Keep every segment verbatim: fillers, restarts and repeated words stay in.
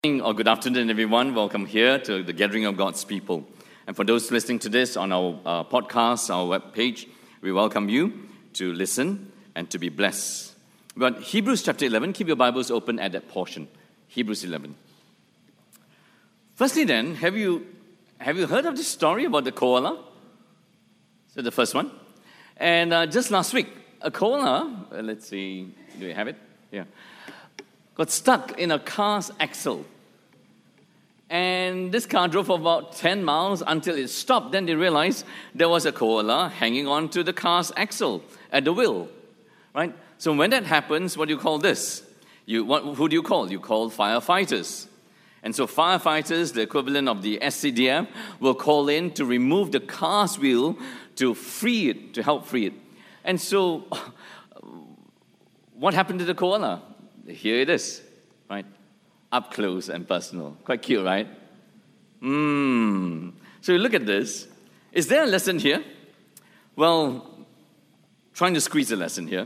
Or good afternoon, everyone. Welcome here to the gathering of God's people. And for those listening to this on our uh, podcast, our web page, we welcome you to listen and to be blessed. But Hebrews chapter eleven, keep your Bibles open at that portion. Hebrews eleven. Firstly then, have you have you heard of this story about the koala? So the first one. And uh, just last week, a koala, uh, let's see, do we have it? Yeah. Got stuck in a car's axle. And this car drove for about ten miles until it stopped. Then they realized there was a koala hanging on to the car's axle at the wheel. Right? So when that happens, what do you call this? You, what, who do you call? You call firefighters. And so firefighters, the equivalent of the S C D F, will call in to remove the car's wheel to free it, to help free it. And so what happened to the koala? Here it is, right? Up close and personal. Quite cute, right? Mmm. So you look at this. Is there a lesson here? Well, trying to squeeze a lesson here.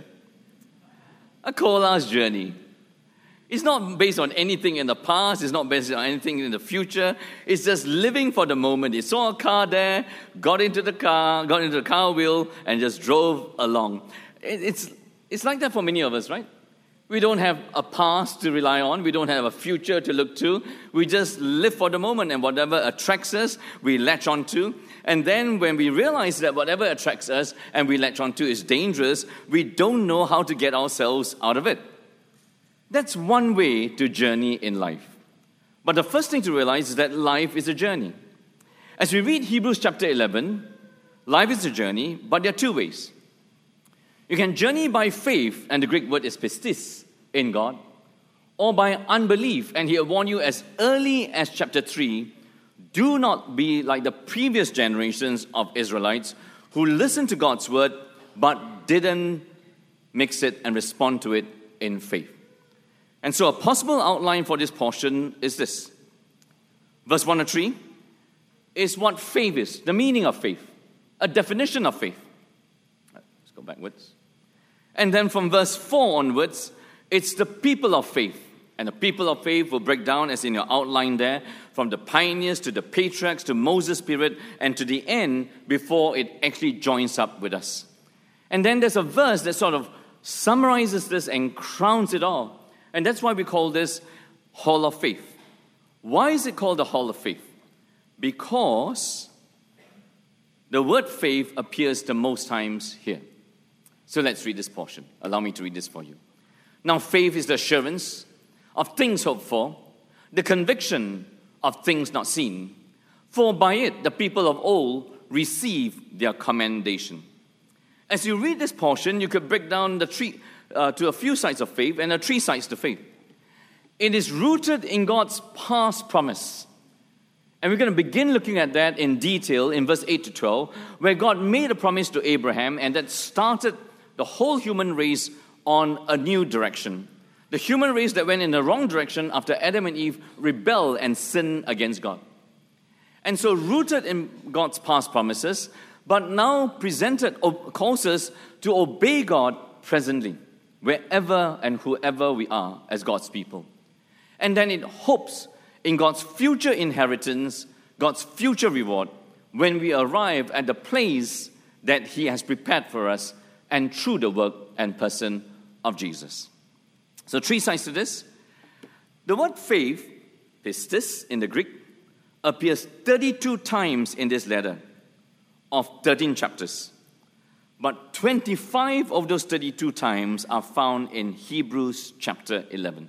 A koala's journey. It's not based on anything in the past. It's not based on anything in the future. It's just living for the moment. It saw a car there, got into the car, got into the car wheel, and just drove along. It's, it's like that for many of us, right? We don't have a past to rely on. We don't have a future to look to. We just live for the moment, and whatever attracts us, we latch onto. And then when we realize that whatever attracts us and we latch onto is dangerous, we don't know how to get ourselves out of it. That's one way to journey in life. But the first thing to realize is that life is a journey. As we read Hebrews chapter eleven, life is a journey, but there are two ways. You can journey by faith, and the Greek word is pistis, in God, or by unbelief. And he warned you as early as chapter three, do not be like the previous generations of Israelites who listened to God's word but didn't mix it and respond to it in faith. And so a possible outline for this portion is this. Verse one to three is what faith is, the meaning of faith, a definition of faith. Let's go backwards. And then from verse four onwards, it's the people of faith. And the people of faith will break down, as in your outline there, from the pioneers to the patriarchs to Moses' period and to the end before it actually joins up with us. And then there's a verse that sort of summarizes this and crowns it all. And that's why we call this Hall of Faith. Why is it called the Hall of Faith? Because the word faith appears the most times here. So let's read this portion. Allow me to read this for you. Now, faith is the assurance of things hoped for, the conviction of things not seen. For by it, the people of old received their commendation. As you read this portion, you could break down the three uh, to a few sides of faith, and there are three sides to faith. It is rooted in God's past promise. And we're going to begin looking at that in detail in verse eight to twelve, where God made a promise to Abraham, and that started the whole human race on a new direction. The human race that went in the wrong direction after Adam and Eve rebelled and sinned against God. And so rooted in God's past promises, but now presented, calls us to obey God presently, wherever and whoever we are as God's people. And then it hopes in God's future inheritance, God's future reward, when we arrive at the place that He has prepared for us and through the work and person of Jesus. So three sides to this. The word faith, pistis in the Greek, appears thirty-two times in this letter of thirteen chapters. But twenty-five of those thirty-two times are found in Hebrews chapter eleven.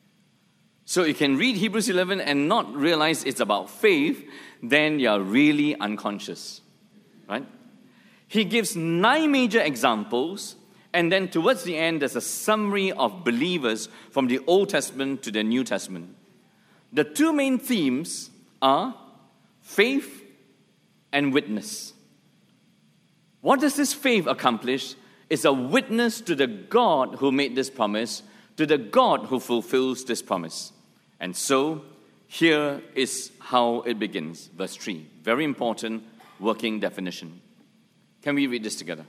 So you can read Hebrews eleven and not realize it's about faith, then you're really unconscious, right? He gives nine major examples, and then towards the end, there's a summary of believers from the Old Testament to the New Testament. The two main themes are faith and witness. What does this faith accomplish? It's a witness to the God who made this promise, to the God who fulfills this promise. And so, here is how it begins. Verse three, very important working definition. Can we read this together?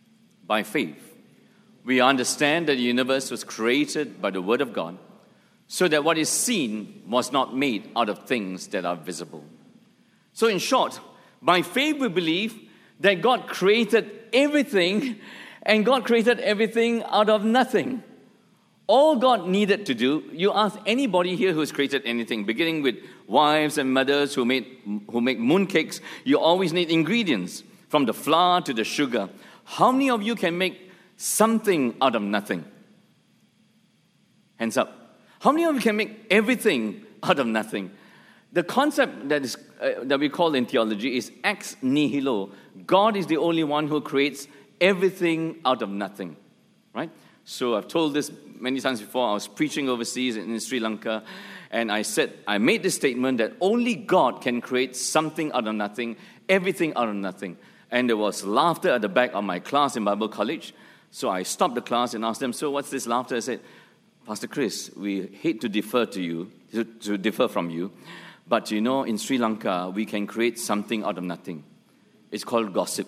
By faith, we understand that the universe was created by the word of God, so that what is seen was not made out of things that are visible. So in short, by faith we believe that God created everything, and God created everything out of nothing. All God needed to do, you ask anybody here who has created anything, beginning with wives and mothers who made who make mooncakes, you always need ingredients, from the flour to the sugar. How many of you can make something out of nothing? Hands up. How many of you can make everything out of nothing? The concept that is uh, that we call in theology is ex nihilo. God is the only one who creates everything out of nothing, right? So I've told this many times before. I was preaching overseas in Sri Lanka, and I said, I made this statement that only God can create something out of nothing, everything out of nothing. And there was laughter at the back of my class in Bible college. So I stopped the class and asked them, so what's this laughter? I said, Pastor Chris, we hate to defer to you, to, to differ from you, but you know, in Sri Lanka, we can create something out of nothing. It's called gossip.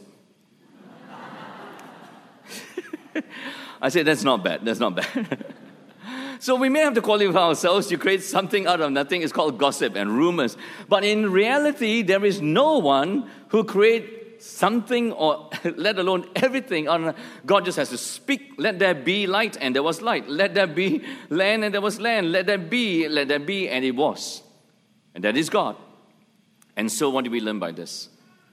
I said, that's not bad, that's not bad. So we may have to qualify ourselves to create something out of nothing. It's called gossip and rumors. But in reality, there is no one who creates something, or let alone everything. God just has to speak, let there be light, and there was light. Let there be land, and there was land. Let there be, let there be, and it was. And that is God. And so what do we learn by this?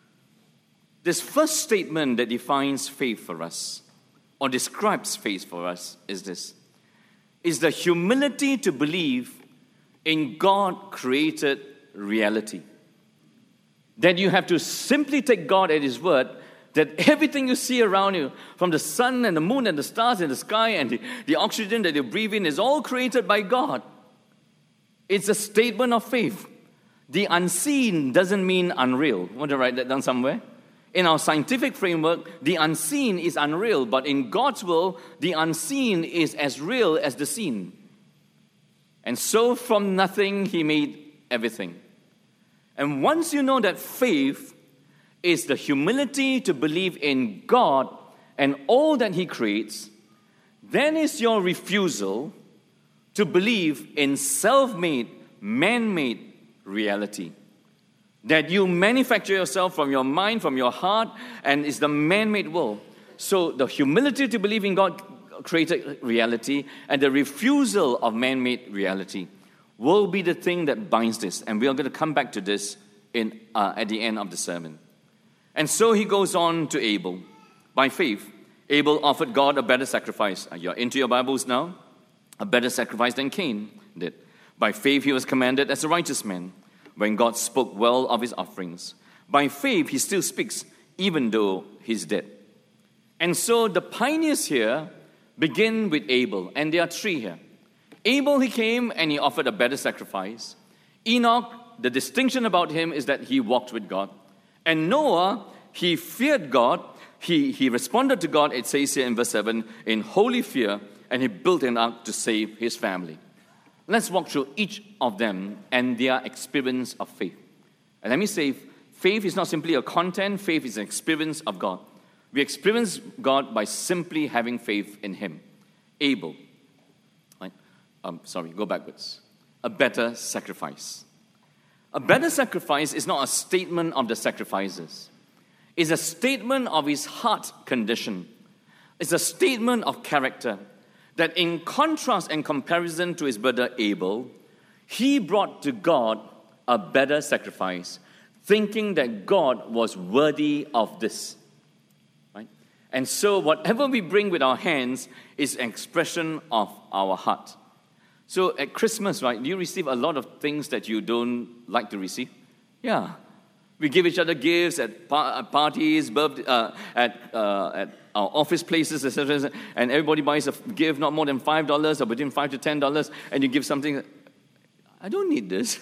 This first statement that defines faith for us, or describes faith for us, is this. Is the humility to believe in God-created reality. That you have to simply take God at His word, that everything you see around you, from the sun and the moon and the stars in the sky and the, the oxygen that you breathe in, is all created by God. It's a statement of faith. The unseen doesn't mean unreal. Want to write that down somewhere? In our scientific framework, the unseen is unreal, but in God's world, the unseen is as real as the seen. And so from nothing, He made everything. And once you know that faith is the humility to believe in God and all that He creates, then is your refusal to believe in self-made, man-made reality. That you manufacture yourself from your mind, from your heart, and it's the man-made world. So the humility to believe in God-created reality and the refusal of man-made reality will be the thing that binds this. And we are going to come back to this in uh, at the end of the sermon. And so he goes on to Abel. By faith, Abel offered God a better sacrifice. You're into your Bibles now? A better sacrifice than Cain did. By faith, he was commanded as a righteous man when God spoke well of his offerings. By faith, he still speaks, even though he's dead. And so the pioneers here begin with Abel, and there are three here. Abel, he came and he offered a better sacrifice. Enoch, the distinction about him is that he walked with God. And Noah, he feared God. He, he responded to God, it says here in verse seven, in holy fear, and he built an ark to save his family. Let's walk through each of them and their experience of faith. And let me say, faith is not simply a content, faith is an experience of God. We experience God by simply having faith in Him. Abel, right? um, sorry, go backwards. A better sacrifice. A better sacrifice is not a statement of the sacrifices. It's a statement of his heart condition. It's a statement of character. That in contrast and comparison to his brother Abel, he brought to God a better sacrifice, thinking that God was worthy of this. Right? And so whatever we bring with our hands is an expression of our heart. So at Christmas, right, do you receive a lot of things that you don't like to receive? Yeah. We give each other gifts at parties, birthday, uh, at, uh, at our office places, et cetera, and everybody buys a gift not more than five dollars or between five to ten dollars, and you give something. I don't need this.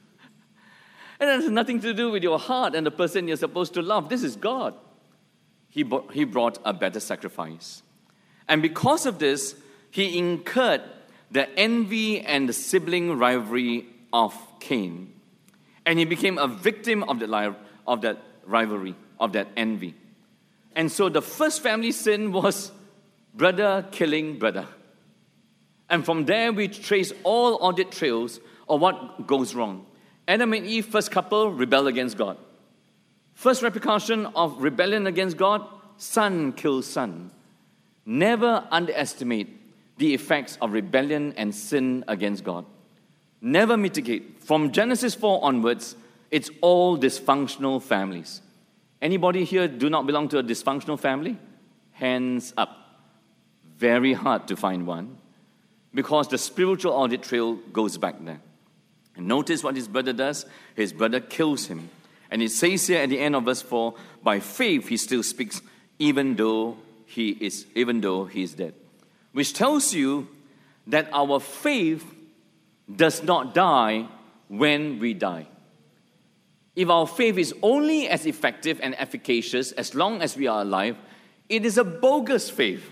And it has nothing to do with your heart and the person you're supposed to love. This is God. He brought, he brought a better sacrifice. And because of this, he incurred the envy and the sibling rivalry of Cain. And he became a victim of that, of that rivalry, of that envy. And so the first family sin was brother killing brother. And from there, we trace all audit trails of what goes wrong. Adam and Eve, first couple, rebel against God. First repercussion of rebellion against God, son kills son. Never underestimate the effects of rebellion and sin against God. Never mitigate. From Genesis four onwards, it's all dysfunctional families. Anybody here do not belong to a dysfunctional family? Hands up. Very hard to find one, because the spiritual audit trail goes back there. And notice what his brother does. His brother kills him. And it says here at the end of verse four, by faith he still speaks, even though he is, even though he is dead. Which tells you that our faith does not die when we die. If our faith is only as effective and efficacious as long as we are alive, it is a bogus faith.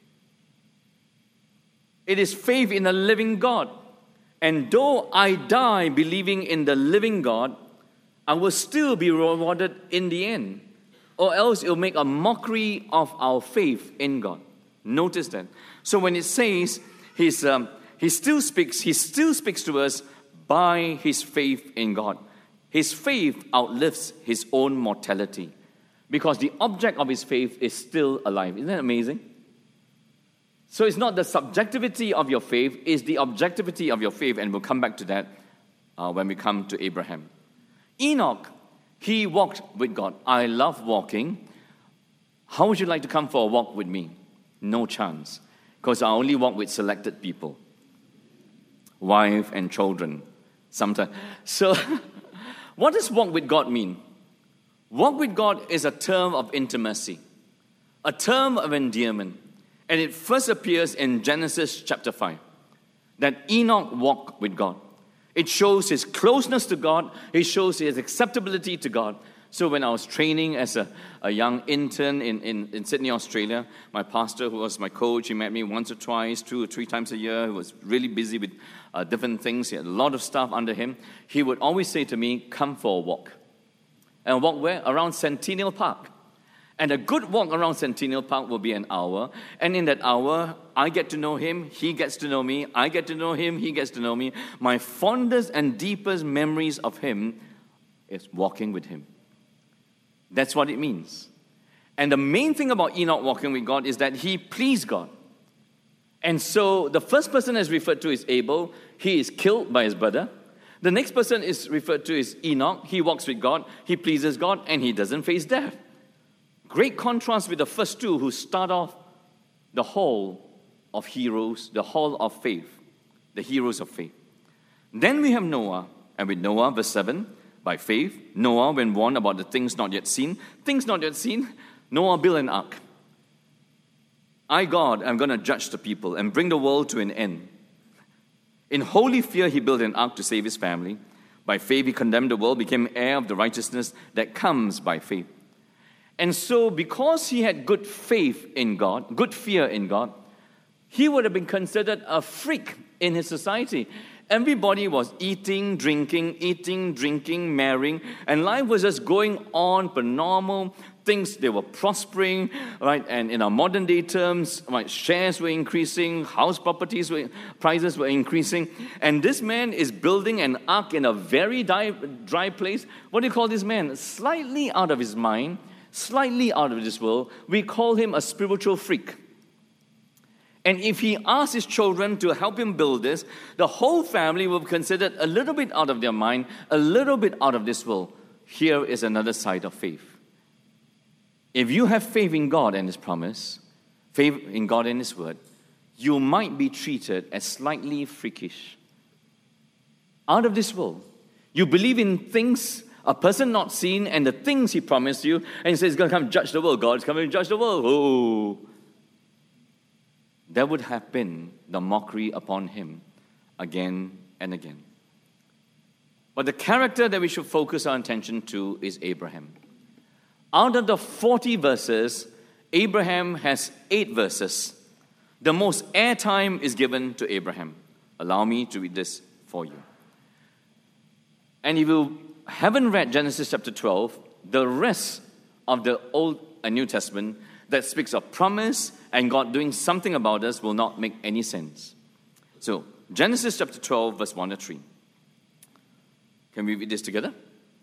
It is faith in a living God. And though I die believing in the living God, I will still be rewarded in the end. Or else it will make a mockery of our faith in God. Notice that. So when it says he's, um, he still speaks, he still speaks to us by his faith in God. His faith outlives his own mortality, because the object of his faith is still alive. Isn't that amazing? So it's not the subjectivity of your faith, it's the objectivity of your faith, and we'll come back to that uh, when we come to Abraham. Enoch, he walked with God. I love walking. How would you like to come for a walk with me? No chance, because I only walk with selected people. Wife and children, sometimes. So, what does walk with God mean? Walk with God is a term of intimacy, a term of endearment. And it first appears in Genesis chapter five, that Enoch walked with God. It shows his closeness to God. It shows his acceptability to God. So when I was training as a, a young intern in, in, in Sydney, Australia, my pastor, who was my coach, he met me once or twice, two or three times a year. He was really busy with uh, different things. He had a lot of stuff under him. He would always say to me, come for a walk. And walk where? Around Centennial Park. And a good walk around Centennial Park will be an hour. And in that hour, I get to know him, he gets to know me, I get to know him, he gets to know me. My fondest and deepest memories of him is walking with him. That's what it means. And the main thing about Enoch walking with God is that he pleased God. And so the first person is referred to is Abel. He is killed by his brother. The next person is referred to is Enoch. He walks with God, he pleases God, and he doesn't face death. Great contrast with the first two who start off the hall of heroes, the hall of faith, the heroes of faith. Then we have Noah, and with Noah, verse seven, by faith, Noah, when warned about the things not yet seen, things not yet seen, Noah built an ark. I, God, am going to judge the people and bring the world to an end. In holy fear, he built an ark to save his family. By faith, he condemned the world, became heir of the righteousness that comes by faith. And so, because he had good faith in God, good fear in God, he would have been considered a freak in his society. Everybody was eating, drinking, eating, drinking, marrying, and life was just going on per normal. Things, they were prospering, right? And in our modern day terms, right, shares were increasing, house properties were, prices were increasing. And this man is building an ark in a very dry, dry place. What do you call this man? Slightly out of his mind, slightly out of this world. We call him a spiritual freak. And if he asks his children to help him build this, the whole family will be considered a little bit out of their mind, a little bit out of this world. Here is another side of faith. If you have faith in God and His promise, faith in God and His word, you might be treated as slightly freakish. Out of this world. You believe in things a person not seen and the things He promised you, and He says He's going to come judge the world. God's coming to judge the world. Oh. That would have been the mockery upon him again and again. But the character that we should focus our attention to is Abraham. Out of the forty verses, Abraham has eight verses. The most airtime is given to Abraham. Allow me to read this for you. And if you haven't read Genesis chapter twelve, the rest of the Old and New Testament that speaks of promise and God doing something about us will not make any sense. So, Genesis chapter twelve, verse one to three. Can we read this together?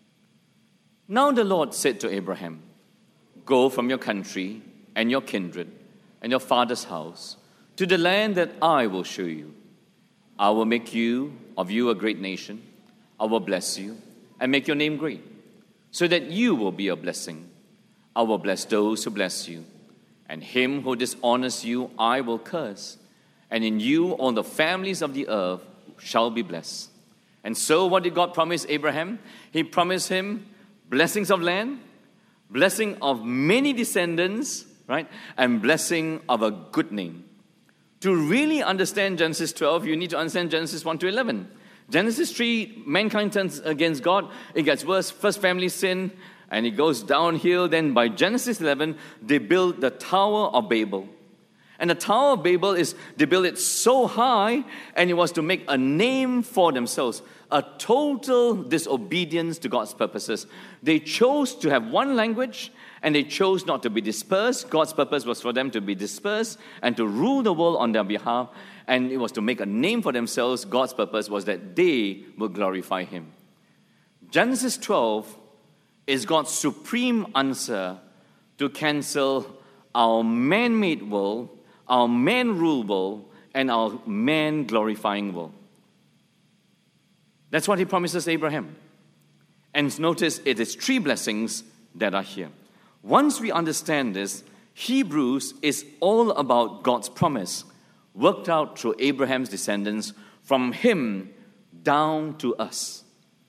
Now the Lord said to Abraham, "Go from your country and your kindred and your father's house to the land that I will show you. I will make you of you a great nation. I will bless you and make your name great, so that you will be a blessing. I will bless those who bless you, and him who dishonors you I will curse. And in you all the families of the earth shall be blessed." And so what did God promise Abraham? He promised him blessings of land, blessing of many descendants, right? And blessing of a good name. To really understand Genesis twelve, you need to understand Genesis one to eleven. Genesis three, mankind turns against God. It gets worse. First family sin, and it goes downhill. Then by Genesis eleven, they build the Tower of Babel. And the Tower of Babel is, they built it so high, and it was to make a name for themselves. A total disobedience to God's purposes. They chose to have one language, and they chose not to be dispersed. God's purpose was for them to be dispersed and to rule the world on their behalf. And it was to make a name for themselves. God's purpose was that they would glorify Him. Genesis twelve is God's supreme answer to cancel our man-made world, our man-ruled world, and our man-glorifying world. That's what He promises Abraham. And notice it is three blessings that are here. Once we understand this, Hebrews is all about God's promise, worked out through Abraham's descendants, from him down to us.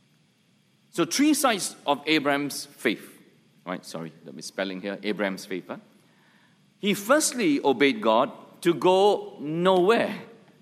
So three sides of Abraham's faith. Right, sorry, let me spelling here. Abraham's faith. Huh? He firstly obeyed God to go nowhere.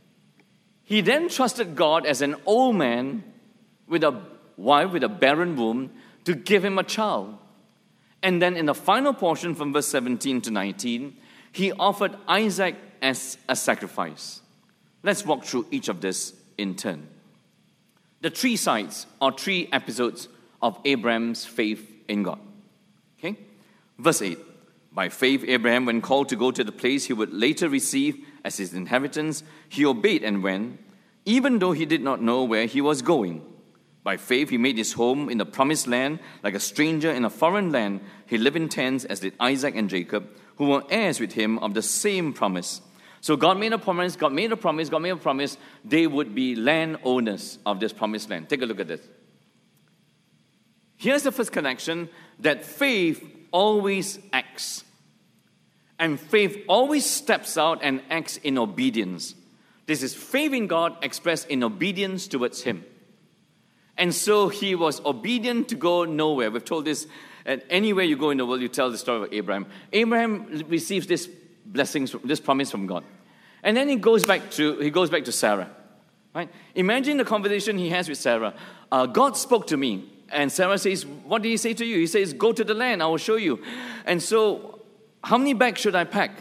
He then trusted God as an old man with a wife with a barren womb to give him a child. And then in the final portion from verse seventeen to nineteen, he offered Isaac as a sacrifice. Let's walk through each of this in turn. The three sides or three episodes of Abraham's faith in God. Okay? Verse eight. By faith, Abraham, when called to go to the place he would later receive as his inheritance, he obeyed and went, even though he did not know where he was going. By faith, he made his home in the promised land, like a stranger in a foreign land. He lived in tents, as did Isaac and Jacob, who were heirs with him of the same promise. So God made a promise, God made a promise, God made a promise. They would be landowners of this promised land. Take a look at this. Here's the first connection, that faith always acts. And faith always steps out and acts in obedience. This is faith in God expressed in obedience towards Him. And so he was obedient to go nowhere. We've told this, and anywhere you go in the world, you tell the story of Abraham. Abraham receives this blessings, this promise from God. And then he goes back to, he goes back to Sarah. Right? Imagine the conversation he has with Sarah. Uh, God spoke to me. And Sarah says, what did he say to you? He says, go to the land, I will show you. And so, how many bags should I pack?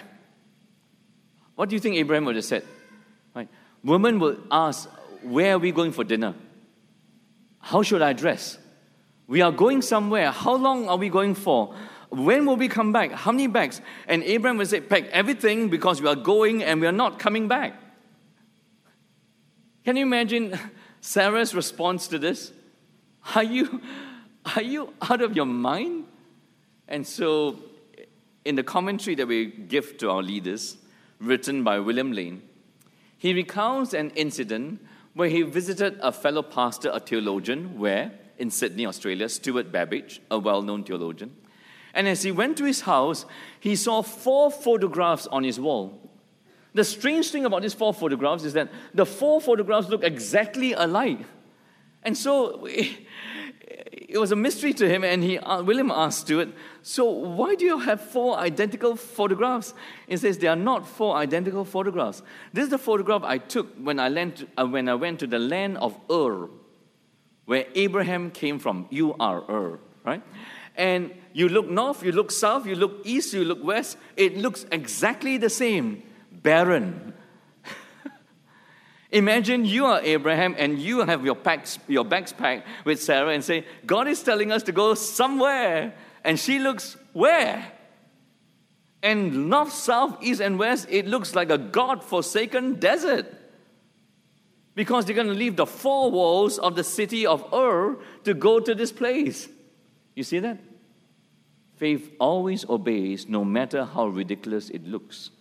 What do you think Abraham would have said? Right? Women will ask, where are we going for dinner? How should I dress? We are going somewhere. How long are we going for? When will we come back? How many bags? And Abraham would say, pack everything because we are going and we are not coming back. Can you imagine Sarah's response to this? Are you, are you out of your mind? And so, in the commentary that we give to our leaders, written by William Lane, he recounts an incident where he visited a fellow pastor, a theologian, where, in Sydney, Australia, Stuart Babbage, a well-known theologian. And as he went to his house, he saw four photographs on his wall. The strange thing about these four photographs is that the four photographs look exactly alike. And so it, it was a mystery to him, and he, uh, William asked Stuart, so why do you have four identical photographs? He says, they are not four identical photographs. This is the photograph I took when I, went to, uh, when I went to the land of Ur, where Abraham came from. You are Ur, right? And you look north, you look south, you look east, you look west. It looks exactly the same. Barren. Imagine you are Abraham and you have your, packs, your bags packed with Sarah and say, God is telling us to go somewhere. And she looks, where? And north, south, east, and west, it looks like a God-forsaken desert. because they're going to leave the four walls of the city of Ur to go to this place. You see that? Faith always obeys no matter how ridiculous it looks.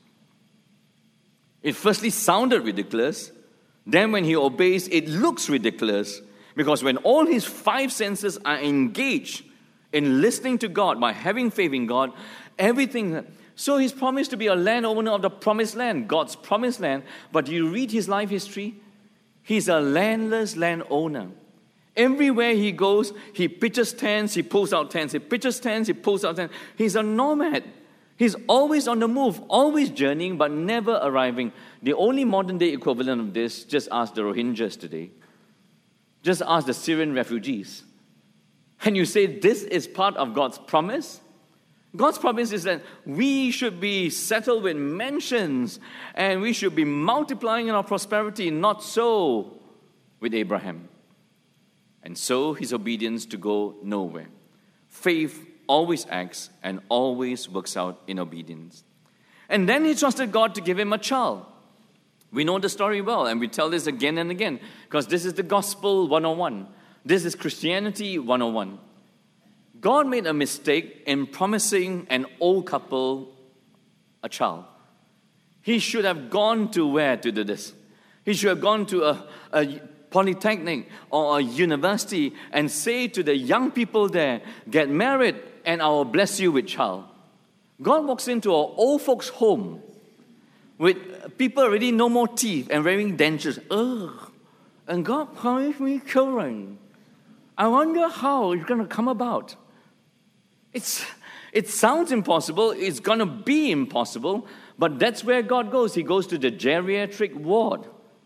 It firstly sounded ridiculous. Then when he obeys, it looks ridiculous. Because when all his five senses are engaged in listening to God, by having faith in God, everything... So he's promised to be a landowner of the promised land, God's promised land. But you read his life history, he's a landless landowner. Everywhere he goes, he pitches tents, he pulls out tents. He pitches tents, he pulls out tents. He's a nomad. He's always on the move, always journeying, but never arriving. The only modern-day equivalent of this, just ask the Rohingyas today. Just ask the Syrian refugees. And you say, this is part of God's promise? God's promise is that we should be settled with mansions and we should be multiplying in our prosperity. Not so with Abraham. And so his obedience to go nowhere. Faith always acts and always works out in obedience. And then he trusted God to give him a child. We know the story well, and we tell this again and again, because this is the gospel one oh one. This is Christianity one oh one. God made a mistake in promising an old couple a child. He should have gone to where to do this? He should have gone to a, a polytechnic or a university and say to the young people there, get married and I will bless you with child. God walks into an old folks' home with people already no more teeth and wearing dentures. Ugh. And God promised me children. I wonder how it's going to come about. It's, it sounds impossible. It's going to be impossible. But that's where God goes. He goes to the geriatric ward.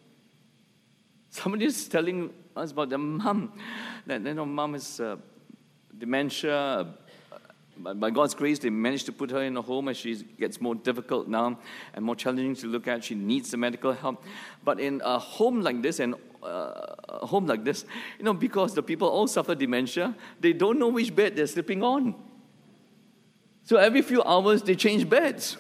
Somebody is telling us about their mom. That you know, mom has uh, dementia. By, by God's grace, they managed to put her in a home as she gets more difficult now and more challenging to look at. She needs the medical help. But in a home like this, and uh, a home like this, you know, because the people all suffer dementia, they don't know which bed they're sleeping on. So every few hours, they change beds.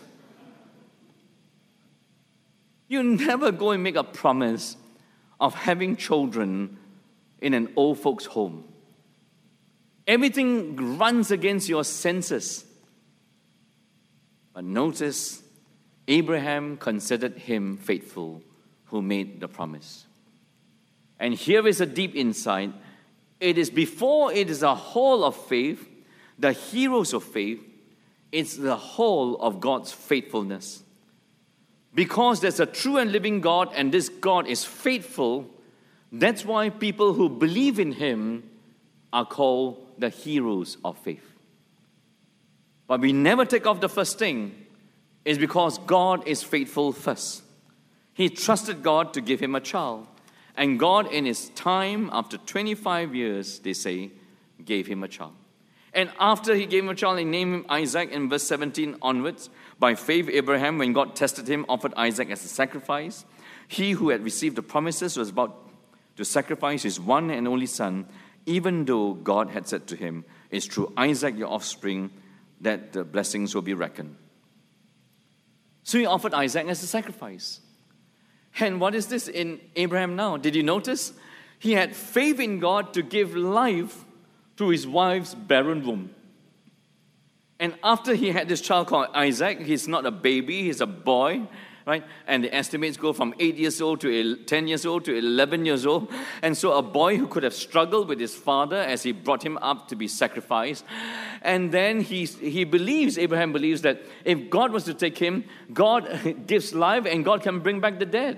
You never go and make a promise of having children in an old folks' home. Everything runs against your senses. But notice, Abraham considered him faithful who made the promise. And here is a deep insight. It is before it is a hall of faith, the heroes of faith, it's the whole of God's faithfulness. Because there's a true and living God, and this God is faithful, that's why people who believe in him are called the heroes of faith. But we never take off the first thing. It's because God is faithful first. He trusted God to give him a child. And God, in his time, after twenty-five years, they say, gave him a child. And after he gave him a child, he named him Isaac in verse seventeen onwards. By faith, Abraham, when God tested him, offered Isaac as a sacrifice. He who had received the promises was about to sacrifice his one and only son, even though God had said to him, it's through Isaac, your offspring, that the blessings will be reckoned. So he offered Isaac as a sacrifice. And what is this in Abraham now? Did you notice? He had faith in God to give life to his wife's barren womb. And after he had this child called Isaac, he's not a baby, he's a boy, right? And the estimates go from eight years old to ten years old to eleven years old. And so a boy who could have struggled with his father as he brought him up to be sacrificed. And then he, he believes, Abraham believes that if God was to take him, God gives life and God can bring back the dead.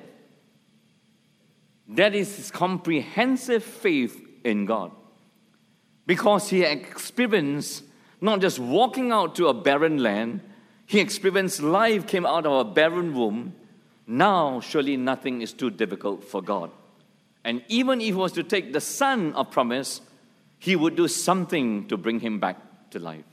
That is his comprehensive faith in God. Because he experienced not just walking out to a barren land, he experienced life came out of a barren womb. Now, surely nothing is too difficult for God. And even if he was to take the son of promise, he would do something to bring him back to life.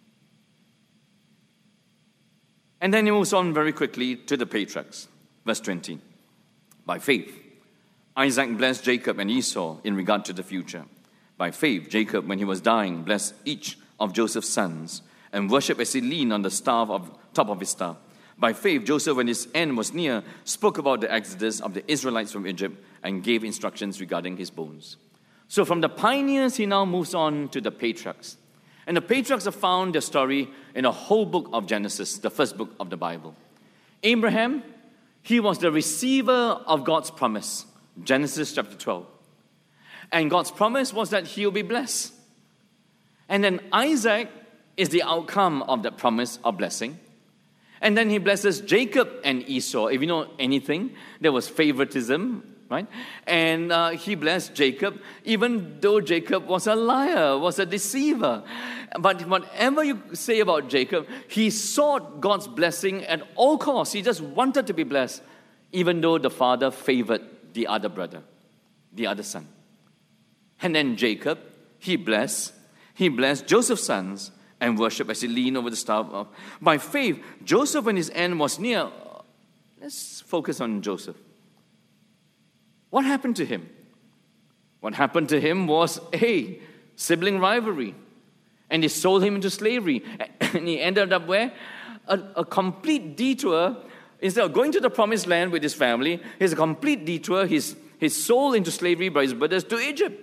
And then he moves on very quickly to the patriarchs. Verse twenty. By faith, Isaac blessed Jacob and Esau in regard to the future. By faith, Jacob, when he was dying, blessed each of Joseph's sons and worshipped as he leaned on the staff of top of his staff. By faith, Joseph, when his end was near, spoke about the exodus of the Israelites from Egypt and gave instructions regarding his bones. So from the pioneers, he now moves on to the patriarchs. And the patriarchs are found, their story, in the whole book of Genesis, the first book of the Bible. Abraham, he was the receiver of God's promise, Genesis chapter twelve. And God's promise was that he will be blessed. And then Isaac is the outcome of that promise of blessing. And then he blesses Jacob and Esau. If you know anything, there was favoritism, right? And uh, he blessed Jacob, even though Jacob was a liar, was a deceiver. But whatever you say about Jacob, he sought God's blessing at all costs. He just wanted to be blessed, even though the father favored the other brother, the other son. And then Jacob, he blessed, he blessed Joseph's sons, and worship as he leaned over the staff of. By faith, Joseph, when his end was near, let's focus on Joseph. What happened to him? What happened to him was a sibling rivalry. And they sold him into slavery. And he ended up where? A, a complete detour. Instead of going to the promised land with his family, he's a complete detour. He's, he's sold into slavery by his brothers to Egypt.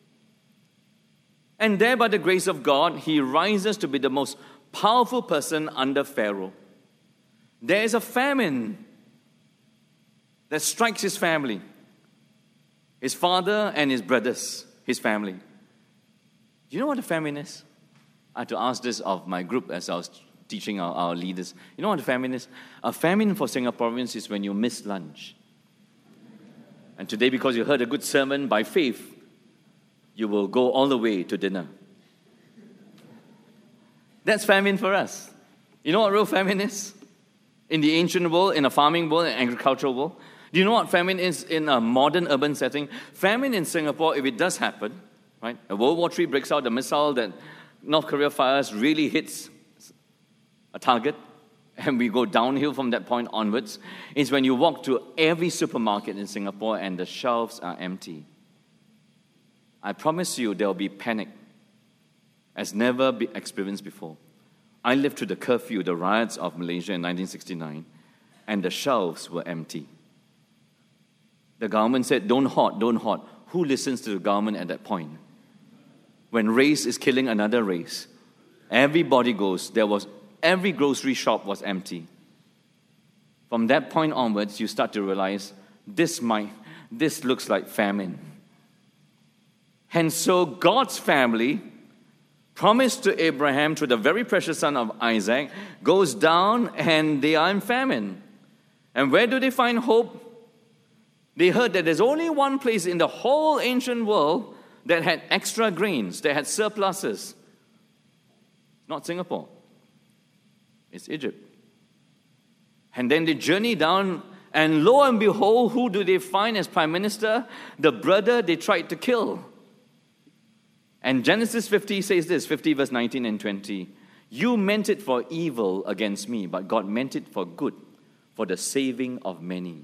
And there, by the grace of God, he rises to be the most powerful person under Pharaoh. There is a famine that strikes his family, his father and his brothers, his family. Do you know what a famine is? I had to ask this of my group as I was teaching our, our leaders. You know what a famine is? A famine for Singaporeans is when you miss lunch. And today, because you heard a good sermon by faith, you will go all the way to dinner. That's famine for us. You know what real famine is? In the ancient world, in a farming world, in an agricultural world. Do you know what famine is in a modern urban setting? Famine in Singapore, if it does happen, right? A World War Three breaks out, the missile that North Korea fires really hits a target, and we go downhill from that point onwards, is when you walk to every supermarket in Singapore and the shelves are empty. I promise you there will be panic as never been experienced before. I lived through the curfew, the riots of Malaysia in nineteen sixty-nine, and the shelves were empty. The government said, don't hoard, don't hoard. Who listens to the government at that point? When race is killing another race, everybody goes. There was, every grocery shop was empty. From that point onwards, you start to realize, this might, this looks like famine. And so God's family, promised to Abraham through the very precious son of Isaac, goes down and they are in famine. And where do they find hope? They heard that there's only one place in the whole ancient world that had extra grains, that had surpluses. Not Singapore. It's Egypt. And then they journey down, and lo and behold, who do they find as prime minister? The brother they tried to kill. And Genesis fifty says this, fifty verse nineteen and twenty. You meant it for evil against me, but God meant it for good, for the saving of many.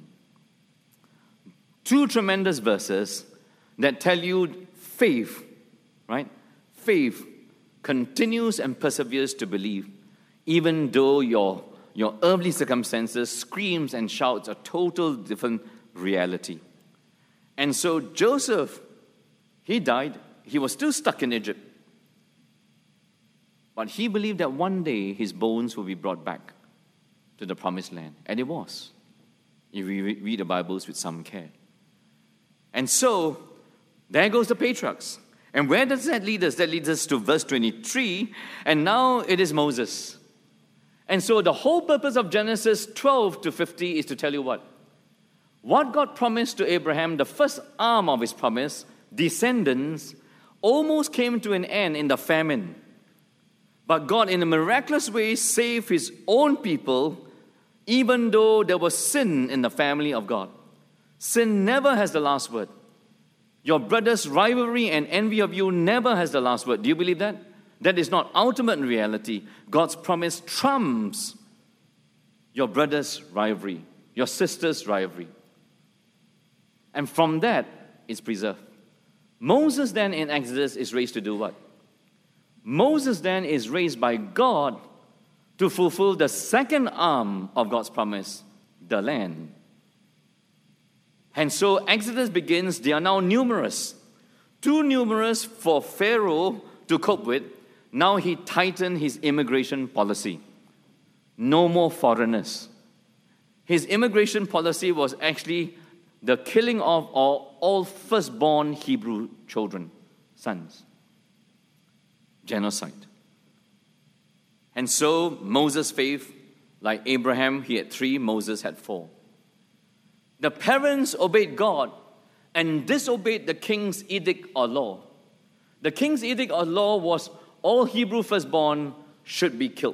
Two tremendous verses that tell you faith, right? Faith continues and perseveres to believe, even though your, your earthly circumstances screams and shouts a total different reality. And so Joseph, he died. He was still stuck in Egypt. But he believed that one day his bones will be brought back to the promised land. And it was, if we read the Bibles with some care. And so, there goes the patriarchs. And where does that lead us? That leads us to verse twenty-three. And now it is Moses. And so the whole purpose of Genesis twelve to fifty is to tell you what? What God promised to Abraham, the first arm of his promise, descendants, almost came to an end in the famine. But God, in a miraculous way, saved his own people, even though there was sin in the family of God. Sin never has the last word. Your brother's rivalry and envy of you never has the last word. Do you believe that? That is not ultimate reality. God's promise trumps your brother's rivalry, your sister's rivalry. And from that, it's preserved. Moses then in Exodus is raised to do what? Moses then is raised by God to fulfill the second arm of God's promise, the land. And so Exodus begins. They are now numerous. Too numerous for Pharaoh to cope with. Now he tightened his immigration policy. No more foreigners. His immigration policy was actually the killing of all, all firstborn Hebrew children, sons. Genocide. And so Moses' faith, like Abraham, he had three, Moses had four. The parents obeyed God and disobeyed the king's edict or law. The king's edict or law was all Hebrew firstborn should be killed.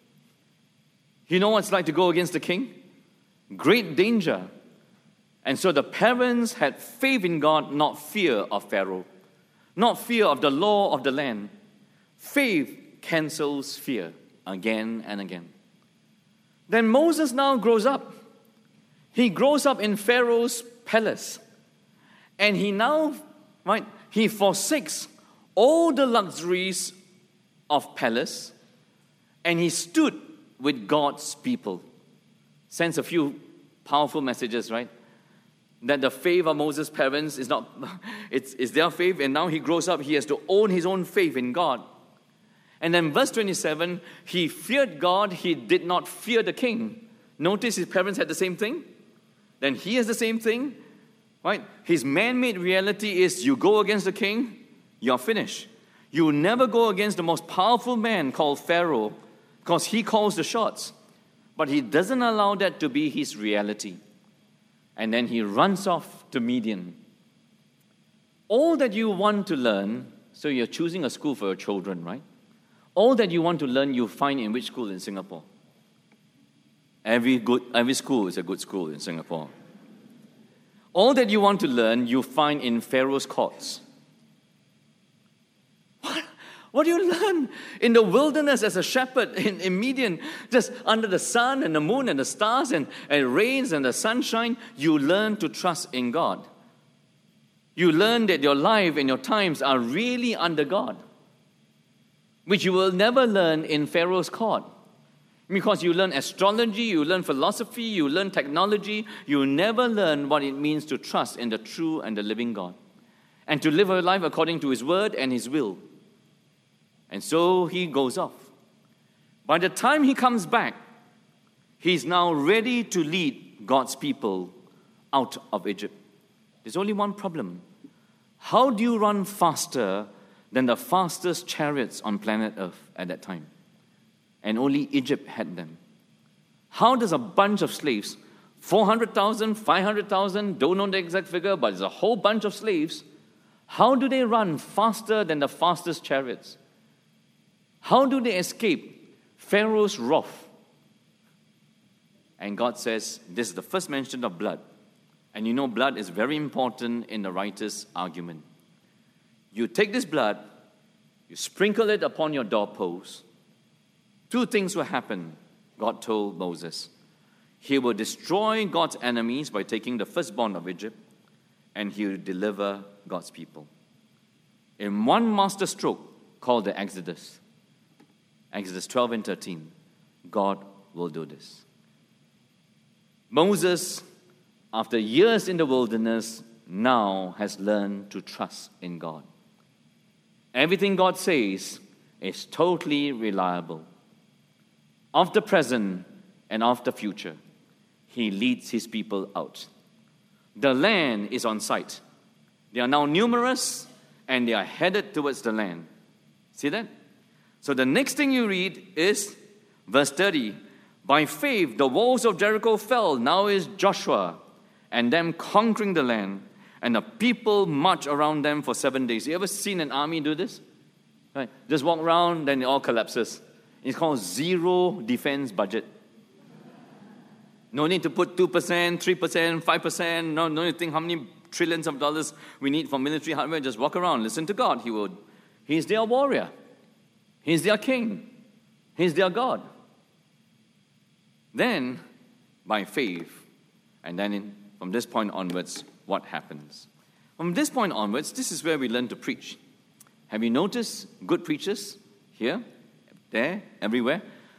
You know what it's like to go against the king? Great danger. And so the parents had faith in God, not fear of Pharaoh, not fear of the law of the land. Faith cancels fear again and again. Then Moses now grows up. He grows up in Pharaoh's palace. And he now, right, he forsakes all the luxuries of palace and he stood with God's people. Sends a few powerful messages, right? That the faith of Moses' parents is not, it's, it's their faith, and now he grows up, he has to own his own faith in God. And then verse twenty-seven, he feared God, he did not fear the king. Notice his parents had the same thing. Then he has the same thing, right? His man-made reality is you go against the king, you're finished. You never go against the most powerful man called Pharaoh because he calls the shots. But he doesn't allow that to be his reality. And then he runs off to Midian. All that you want to learn, so you're choosing a school for your children, right? All that you want to learn, you find in which school in Singapore? Every good, every school is a good school in Singapore. All that you want to learn, you find in Pharaoh's courts. What? What do you learn in the wilderness as a shepherd in, in Midian? Just under the sun and the moon and the stars and, and it rains and the sunshine, you learn to trust in God. You learn that your life and your times are really under God, which you will never learn in Pharaoh's court. Because you learn astrology, you learn philosophy, you learn technology, you never learn what it means to trust in the true and the living God and to live a life according to His word and His will. And so he goes off. By the time he comes back, he's now ready to lead God's people out of Egypt. There's only one problem. How do you run faster than the fastest chariots on planet Earth at that time? And only Egypt had them. How does a bunch of slaves, four hundred thousand, five hundred thousand, don't know the exact figure, but it's a whole bunch of slaves, how do they run faster than the fastest chariots? How do they escape Pharaoh's wrath? And God says, this is the first mention of blood. And you know blood is very important in the writer's argument. You take this blood, you sprinkle it upon your doorpost. Two things will happen, God told Moses. He will destroy God's enemies by taking the firstborn of Egypt, and he will deliver God's people. In one master stroke called the Exodus, Exodus twelve and thirteen, God will do this. Moses, after years in the wilderness, now has learned to trust in God. Everything God says is totally reliable. Of the present and of the future, he leads his people out. The land is on sight. They are now numerous and they are headed towards the land. See that? So the next thing you read is verse thirty. By faith, the walls of Jericho fell. Now is Joshua and them conquering the land, and the people march around them for seven days. You ever seen an army do this? Right? Just walk around, then it all collapses. It's called zero defense budget. No need to put two percent, three percent, five percent. No, no need to think how many trillions of dollars we need for military hardware. Just walk around, listen to God. He will. He's their warrior. He's their king. He's their God. Then, by faith, and then in, from this point onwards, what happens? From this point onwards, this is where we learn to preach. Have you noticed good preachers here, there, everywhere?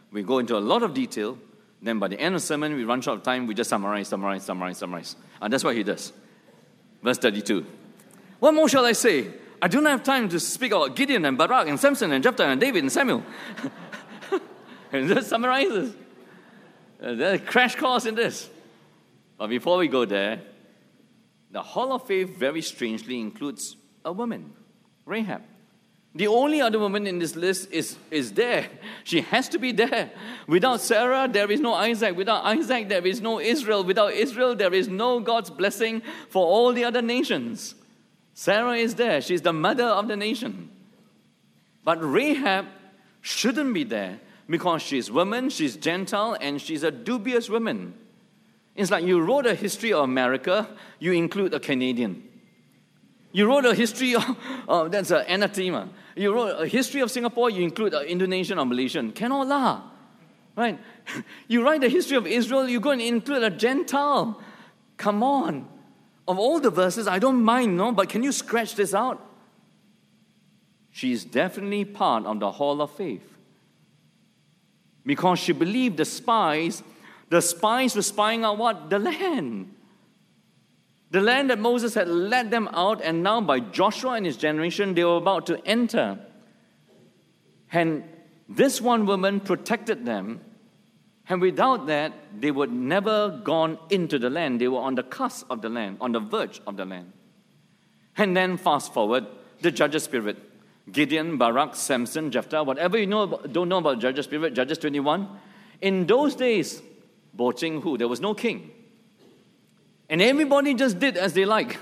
We go into a lot of detail. Then by the end of the sermon, we run short of time. We just summarize, summarize, summarize, summarize. And that's what he does. Verse thirty-two. What more shall I say? I do not have time to speak about Gideon and Barak and Samson and Jephthah and David and Samuel. And just summarizes. Uh, there's a crash course in this. But before we go there, the Hall of Faith very strangely includes a woman, Rahab. The only other woman in this list is, is there. She has to be there. Without Sarah, there is no Isaac. Without Isaac, there is no Israel. Without Israel, there is no God's blessing for all the other nations. Sarah is there. She's the mother of the nation. But Rahab shouldn't be there because she's woman, she's Gentile, and she's a dubious woman. It's like you wrote a history of America, you include a Canadian. You wrote a history of, oh, that's an anathema. You wrote a history of Singapore, you include an Indonesian or Malaysian. Cannot lah. Right? You write the history of Israel, you go and include a Gentile. Come on. Of all the verses, I don't mind, no, but can you scratch this out? She's definitely part of the Hall of Faith. Because she believed the spies, the spies were spying out what? The land. The land that Moses had led them out, and now by Joshua and his generation, they were about to enter. And this one woman protected them, and without that, they would never gone into the land. They were on the cusp of the land, on the verge of the land. And then fast forward, the judges' spirit. Gideon, Barak, Samson, Jephthah, whatever you know about, don't know about judges' spirit, Judges twenty-one. In those days, Bo Ching Hu, there was no king. And everybody just did as they like.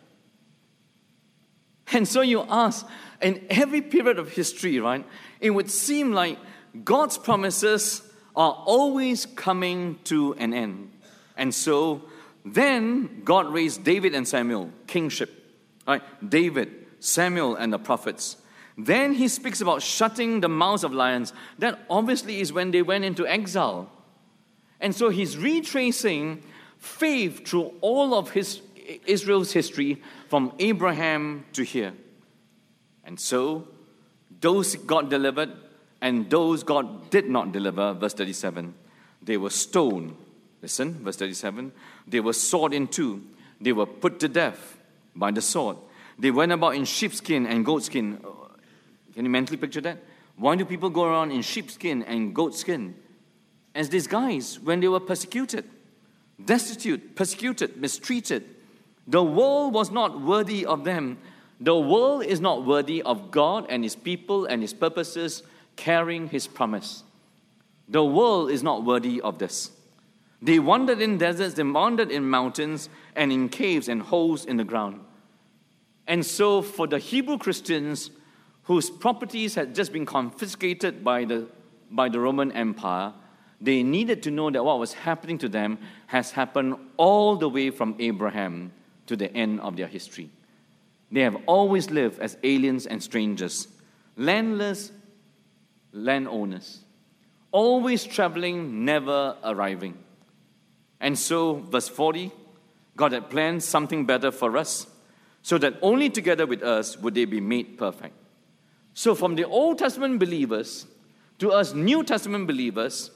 And so you ask, in every period of history, right, it would seem like God's promises are always coming to an end. And so then God raised David and Samuel, kingship. Right? David, Samuel, and the prophets. Then he speaks about shutting the mouths of lions. That obviously is when they went into exile. And so he's retracing faith through all of his Israel's history from Abraham to here. And so those God delivered and those God did not deliver, verse thirty-seven, they were stoned. Listen, verse thirty-seven. They were sawed in two. They were put to death by the sword. They went about in sheepskin and goatskin. Can you mentally picture that? Why do people go around in sheepskin and goatskin? As these guys, when they were persecuted, destitute, persecuted, mistreated, the world was not worthy of them. The world is not worthy of God and His people and His purposes carrying His promise. The world is not worthy of this. They wandered in deserts, they wandered in mountains and in caves and holes in the ground. And so for the Hebrew Christians whose properties had just been confiscated by the, by the Roman Empire, they needed to know that what was happening to them has happened all the way from Abraham to the end of their history. They have always lived as aliens and strangers, landless landowners, always traveling, never arriving. And so, verse forty, God had planned something better for us, so that only together with us would they be made perfect. So from the Old Testament believers to us New Testament believers,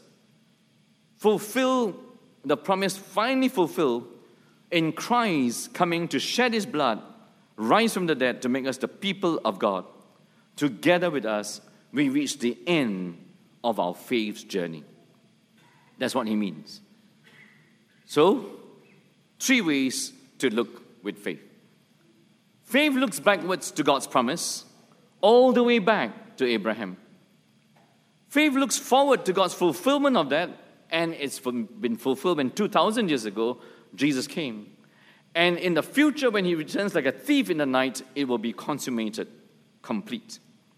fulfill the promise, finally fulfilled in Christ coming to shed His blood, rise from the dead to make us the people of God. Together with us, we reach the end of our faith's journey. That's what He means. So, three ways to look with faith. Faith looks backwards to God's promise, all the way back to Abraham. Faith looks forward to God's fulfillment of that, and it's been fulfilled when two thousand years ago, Jesus came. And in the future, when He returns like a thief in the night, it will be consummated, complete.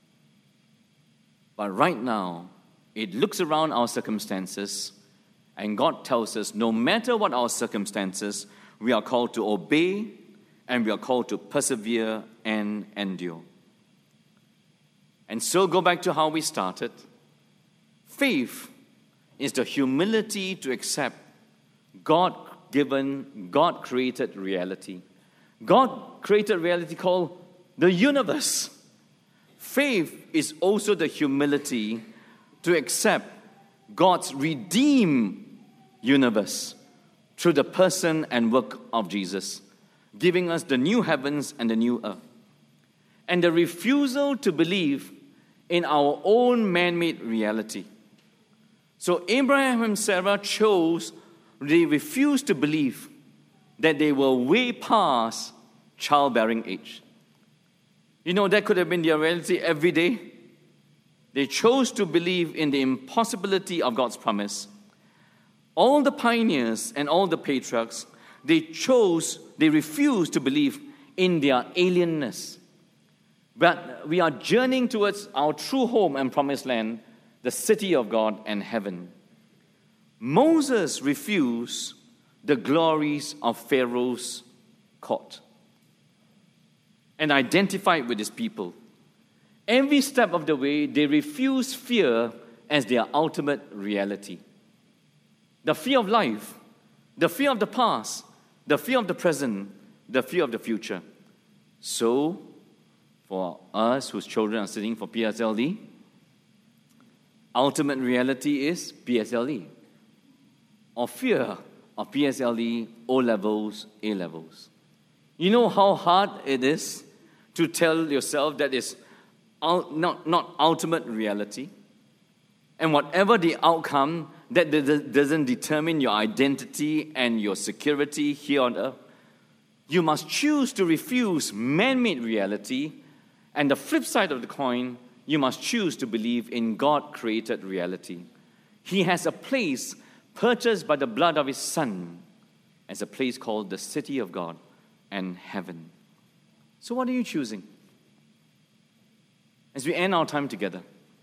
But right now, it looks around our circumstances, and God tells us, no matter what our circumstances, we are called to obey, and we are called to persevere and endure. And so go back to how we started. Faith is the humility to accept God-given, God-created reality. God created reality called the universe. Faith is also the humility to accept God's redeemed universe through the person and work of Jesus, giving us the new heavens and the new earth. And the refusal to believe in our own man-made reality. So Abraham and Sarah chose, they refused to believe that they were way past childbearing age. You know, that could have been their reality every day. They chose to believe in the impossibility of God's promise. All the pioneers and all the patriarchs, they chose, they refused to believe in their alienness. But we are journeying towards our true home and promised land, the city of God and heaven. Moses refused the glories of Pharaoh's court and identified with his people. Every step of the way, they refused fear as their ultimate reality. The fear of life, the fear of the past, the fear of the present, the fear of the future. So, for us whose children are sitting for P S L E, ultimate reality is P S L E, or fear of P S L E, O-levels, A-levels. You know how hard it is to tell yourself that is not, not ultimate reality? And whatever the outcome, that doesn't determine your identity and your security here on earth. You must choose to refuse man-made reality, and the flip side of the coin, you must choose to believe in God-created reality. He has a place purchased by the blood of His Son as a place called the city of God and heaven. So what are you choosing? As we end our time together,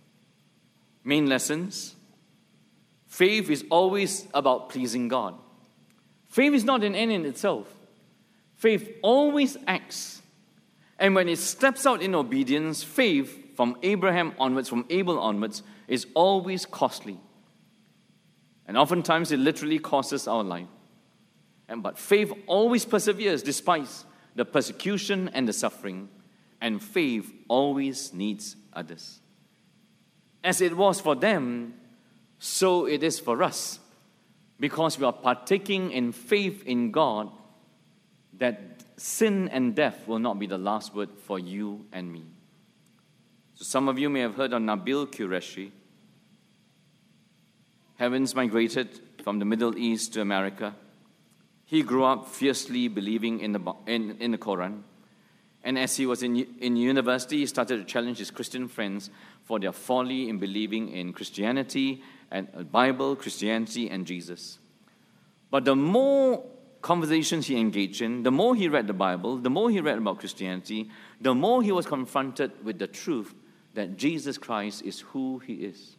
main lessons. Faith is always about pleasing God. Faith is not an end in itself. Faith always acts. And when it steps out in obedience, faith from Abraham onwards, from Abel onwards, is always costly. And oftentimes it literally costs us our life. And but faith always perseveres despite the persecution and the suffering. And faith always needs others. As it was for them, so it is for us. Because we are partaking in faith in God, that sin and death will not be the last word for you and me. So some of you may have heard of Nabil Qureshi. Heavens migrated from the Middle East to America. He grew up fiercely believing in the, in, in the Quran. And as he was in, in university, he started to challenge his Christian friends for their folly in believing in Christianity and the Bible, Christianity, and Jesus. But the more conversations he engaged in, the more he read the Bible, the more he read about Christianity, the more he was confronted with the truth that Jesus Christ is who He is.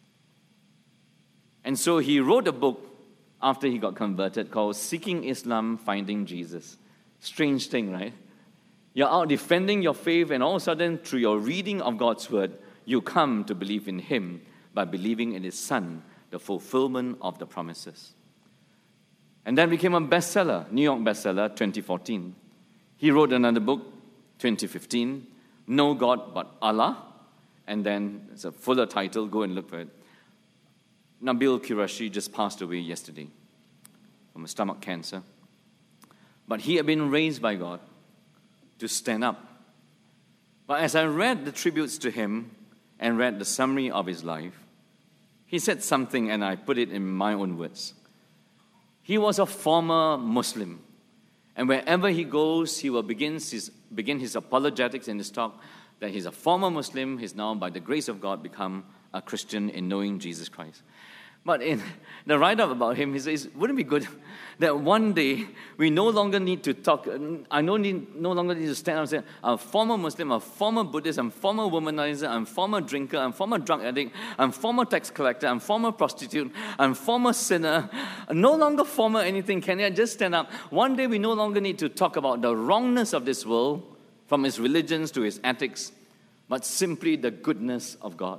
And so he wrote a book after he got converted called Seeking Islam, Finding Jesus. Strange thing, right? You're out defending your faith, and all of a sudden, through your reading of God's Word, you come to believe in Him by believing in His Son, the fulfillment of the promises. And then became a bestseller, New York bestseller, twenty fourteen. He wrote another book, twenty fifteen, No God But Allah. And then it's a fuller title, go and look for it. Nabil Qureshi just passed away yesterday from a stomach cancer. But he had been raised by God to stand up. But as I read the tributes to him and read the summary of his life, he said something, and I put it in my own words. He was a former Muslim, and wherever he goes, he will begin his, begin his apologetics in his talk that he's a former Muslim, he's now, by the grace of God, become a Christian in knowing Jesus Christ. But in the write-up about him, he says, wouldn't it be good that one day we no longer need to talk, I no, need, no longer need to stand up and say, I'm a former Muslim, I'm a former Buddhist, I'm a former womanizer, I'm a former drinker, I'm a former drug addict, I'm a former tax collector, I'm a former prostitute, I'm a former sinner. I'm no longer former anything. Can I just stand up? One day we no longer need to talk about the wrongness of this world, from its religions to its ethics, but simply the goodness of God.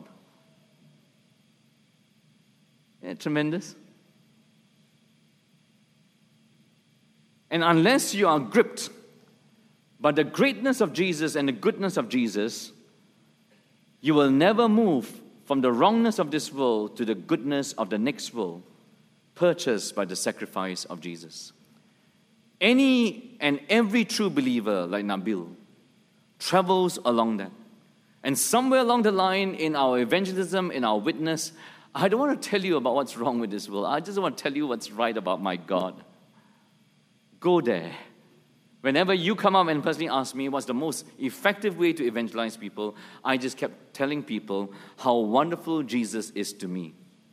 Isn't it tremendous? And unless you are gripped by the greatness of Jesus and the goodness of Jesus, you will never move from the wrongness of this world to the goodness of the next world, purchased by the sacrifice of Jesus. Any and every true believer, like Nabil, travels along that. And somewhere along the line in our evangelism, in our witness, I don't want to tell you about what's wrong with this world. I just want to tell you what's right about my God. Go there. Whenever you come up and personally ask me what's the most effective way to evangelize people, I just kept telling people how wonderful Jesus is to me.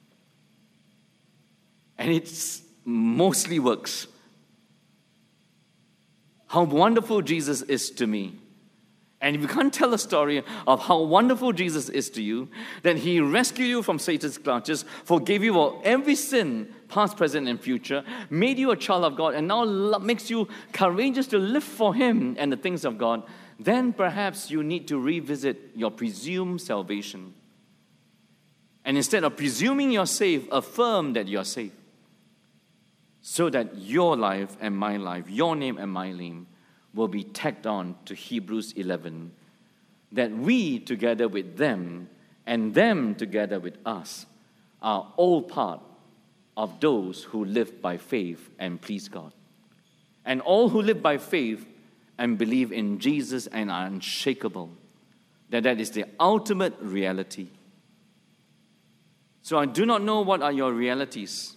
And it mostly works. How wonderful Jesus is to me. And if you can't tell a story of how wonderful Jesus is to you, then he rescued you from Satan's clutches, forgave you of every sin, past, present, and future, made you a child of God, and now makes you courageous to live for him and the things of God, then perhaps you need to revisit your presumed salvation. And instead of presuming you're saved, affirm that you're saved. So that your life and my life, your name and my name, will be tagged on to Hebrews eleven, that we together with them and them together with us are all part of those who live by faith and please God. And all who live by faith and believe in Jesus and are unshakable, that that is the ultimate reality. So I do not know what are your realities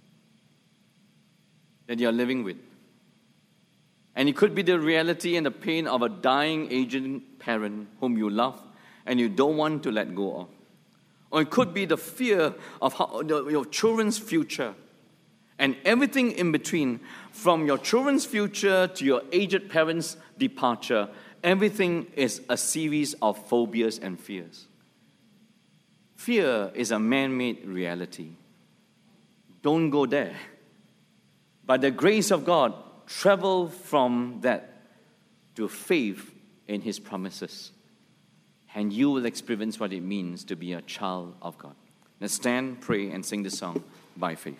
that you're living with. And it could be the reality and the pain of a dying, aging parent whom you love and you don't want to let go of. Or it could be the fear of how, the, your children's future and everything in between, from your children's future to your aged parents' departure. Everything is a series of phobias and fears. Fear is a man-made reality. Don't go there. By the grace of God, travel from that to faith in his promises. And you will experience what it means to be a child of God. Let's stand, pray, and sing the song, By Faith.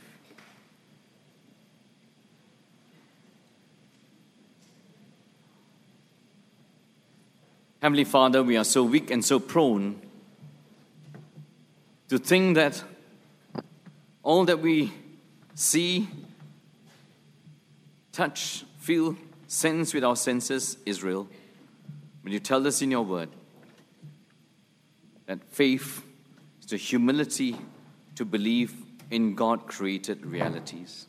Heavenly Father, we are so weak and so prone to think that all that we see, touch, feel, sense with our senses is real. But you tell us in your word that faith is the humility to believe in God-created realities.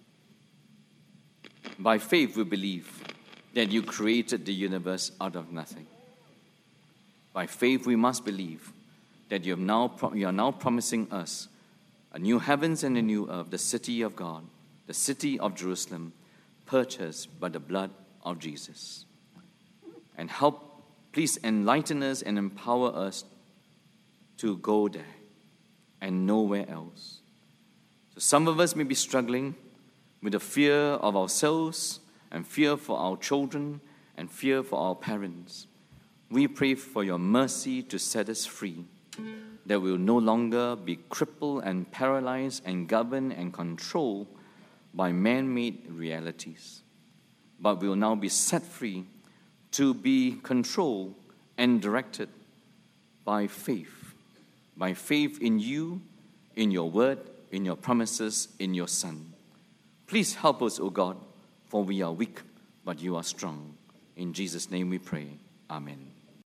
By faith we believe that you created the universe out of nothing. By faith we must believe that you, have now, you are now promising us a new heavens and a new earth, the city of God, the city of Jerusalem, purchased by the blood of Jesus. And help, please enlighten us and empower us to go there and nowhere else. So some of us may be struggling with the fear of ourselves and fear for our children and fear for our parents. We pray for your mercy to set us free, that we will no longer be crippled and paralyzed and governed and controlled by man-made realities, but we will now be set free to be controlled and directed by faith, by faith in you, in your word, in your promises, in your Son. Please help us, O God, for we are weak, but you are strong. In Jesus' name we pray. Amen.